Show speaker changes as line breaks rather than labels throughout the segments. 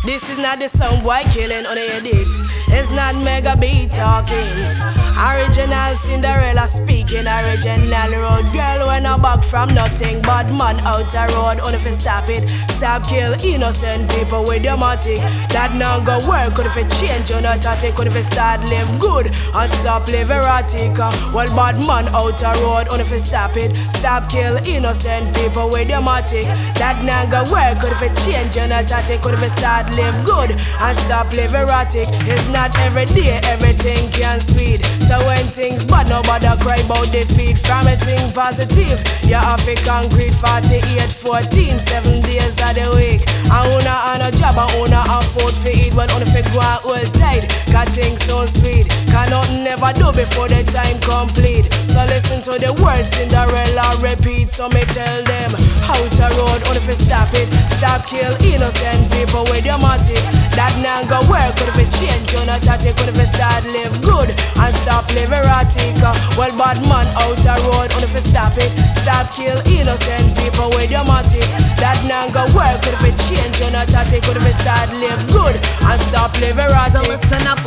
This is not the sound boy killing on the this. It's not Mega B talking. Original Cinderella speaking. Original road girl when I'm back from nothing. Bad man out the road. Only if you stop it. Stop kill innocent people with your matic. That now go work. Could if you change your not tactic. Could if you start live good and stop live erratic. Well bad man out the road. Only if you stop it. Stop kill innocent people with your matic. That now go work. Could if you change your not tactic. Could if you start live good and stop live erratic. It's not every day everything can sweet. So when things bad, nobody cry about defeat. From a thing positive, you have a concrete 48, 14, 7 days of the week. I wanna on a job, I wanna afford to eat. But only if you go out all tight, cause things so sweet. Can nothing never do before the time complete. So listen to the words Cinderella repeat. So me tell them, how to road, only if you stop it. Stop kill innocent people with your matic. That now go work, could if you change your not tactic. Could if you start live good and stop live erratic. Well bad man out the road, only if you stop it. Stop kill innocent people with your matic. That now go work, could if you change your not tactic. Could if you start live good and stop live erratic.
So listen up,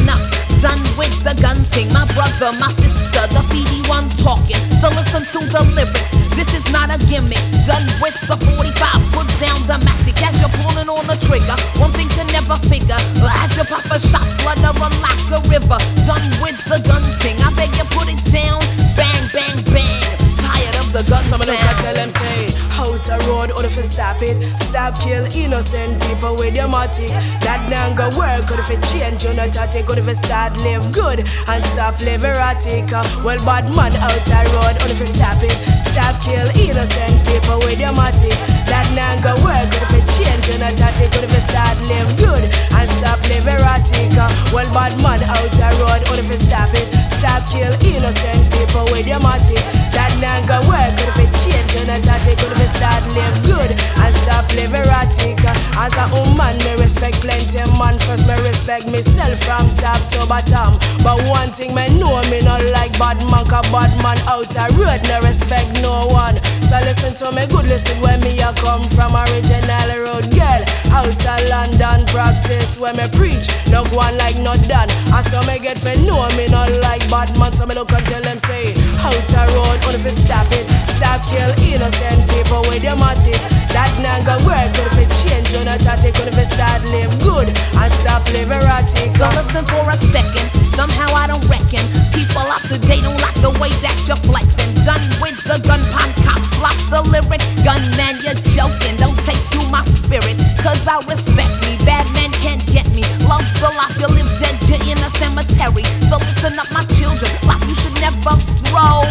done with the gun thing. My brother, my sister, the PD1 talking. So listen to the lyrics, this is not a gimmick. Done with the 45, put down the matic. As you're pulling on the trigger, one thing to never figure. As you pop a shot, blood to unlock a river. Done with the gun thing, I beg you put it down. Bang, bang, bang, tired of the gun
sound.
Some
look and tell them say, out the road, or if you stop it. Stop kill innocent people with your matic. That now go work, or if you change your not tactic. Or if you start live good and stop live erratic. Well bad man out the road, or if you stop it. Stop kill innocent people with your matic. That now go work, or if you change your not tactic. Or if you start live good and stop live erratic. Well bad man out the road, or if you stop it. Stop kill innocent people with your matic. That now go work, or if you change your not tactic. Or if you start live good and stop live erratic. As a woman, me respect plenty man. First me respect myself from top to bottom. But one thing me know, me not like bad man. Cause bad man out the road no respect no one. So listen to me good, listen where me a come from. Original road girl out of London. Practice where me preach, no go on like not done. And so me get me know me not like bad man. So me look and tell them say, out the road, only if you stop it. Stop kill innocent people with your matic. That now go work, or if you change your not tactic. Or if you start live good and stop live erratic.
So listen for a second, somehow I don't reckon people up to date don't like the way that you're flexing. Done with the gun pun cop, flop the lyric. Gunman, you're joking, don't take to my spirit. Cause I respect me, bad men can't get me. Love the life, you live dead, you're in a cemetery. So listen up my children, life you should never throw.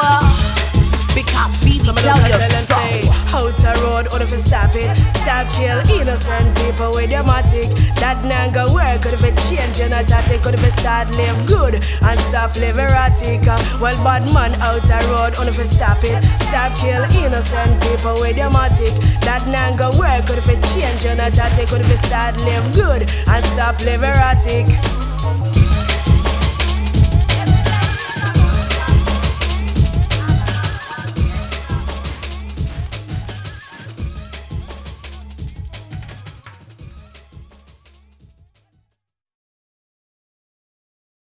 Big cop beat, tell you so.
Out the road, or if you stop it. Stop kill innocent people with your matic. That now go work, or if you change your not tactic. Or if you start live good and stop live erratic. Well bad man out the road, or if you stop it. Stop kill innocent people with your matic. That now go work, or if you change your not tactic. Or if you start live good and stop live erratic.